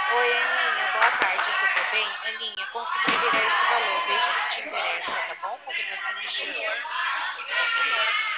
Oi, Aninha, boa tarde, tudo bem? Aninha, consegui pegar esse valor, veja se te interessa, tá bom? Confirmação de chance.